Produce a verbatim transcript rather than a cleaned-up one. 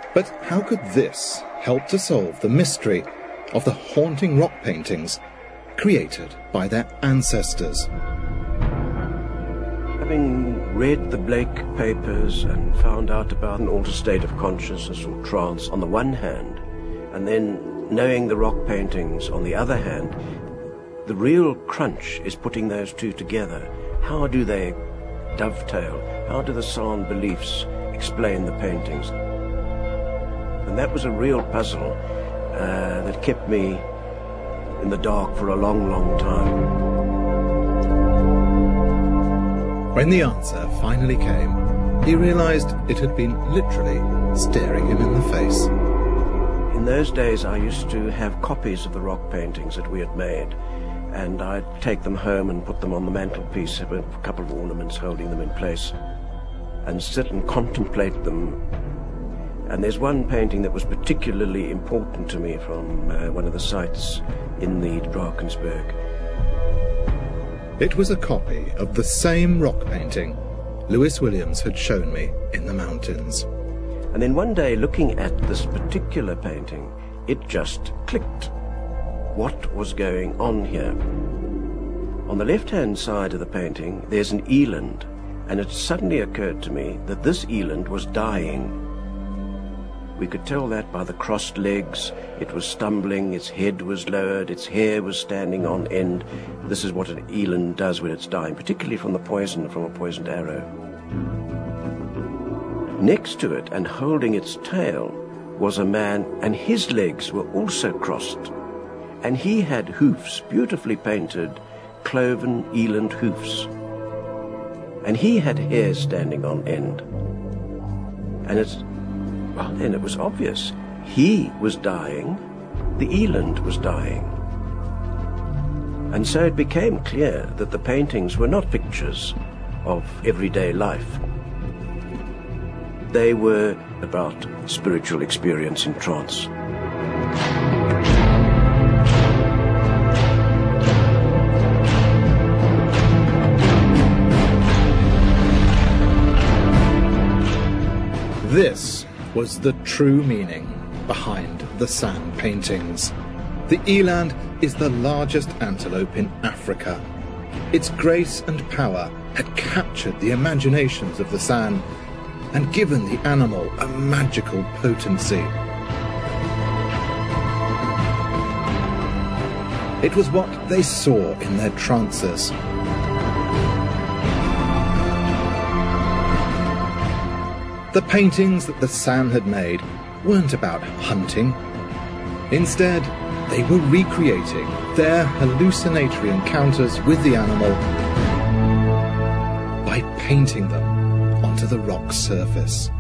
But how could this help to solve the mystery of the haunting rock paintings created by their ancestors? Having read the Blake papers and found out about an altered state of consciousness or trance on the one hand, and then knowing the rock paintings on the other hand, the real crunch is putting those two together. How do they dovetail? How do the sound beliefs explain the paintings? And that was a real puzzle uh, that kept me in the dark for a long, long time. When the answer finally came, he realized it had been literally staring him in the face. In those days, I used to have copies of the rock paintings that we had made, and I'd take them home and put them on the mantelpiece with a couple of ornaments holding them in place, and sit and contemplate them. And there's one painting that was particularly important to me from uh, one of the sites in the Drakensberg. It was a copy of the same rock painting Lewis Williams had shown me in the mountains. And then one day, looking at this particular painting, it just clicked. What was going on here? On the left-hand side of the painting, there's an eland, and it suddenly occurred to me that this eland was dying. We could tell that by the crossed legs. It was stumbling, its head was lowered, its hair was standing on end. This is what an eland does when it's dying, particularly from the poison, from a poisoned arrow. Next to it, and holding its tail, was a man, and his legs were also crossed. And he had hoofs, beautifully painted, cloven eland hoofs. And he had hair standing on end. And it's, well, then it was obvious. He was dying, the eland was dying. And so it became clear that the paintings were not pictures of everyday life. They were about spiritual experience in trance. This was the true meaning behind the San paintings. The eland is the largest antelope in Africa. Its grace and power had captured the imaginations of the San and given the animal a magical potency. It was what they saw in their trances. The paintings that the San had made weren't about hunting. Instead, they were recreating their hallucinatory encounters with the animal by painting them onto the rock surface.